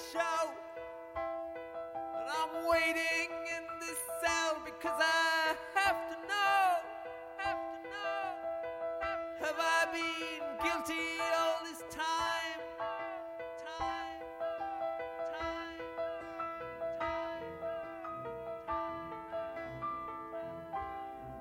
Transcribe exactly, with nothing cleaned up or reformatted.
show. And I'm waiting in this cell because I have to know, have to know. Have I been guilty all this time? Time.